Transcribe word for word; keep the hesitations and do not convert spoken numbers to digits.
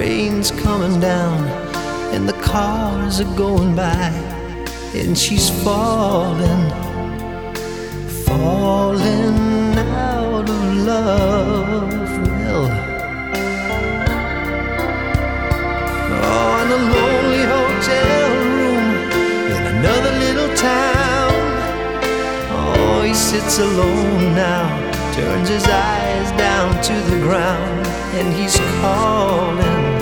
rain's coming down and the cars are going by, and she's falling, falling out of love. Well, oh, in a lonely hotel room in another little town. Oh, he sits alone now, turns his eyes down to the ground, and he's calling,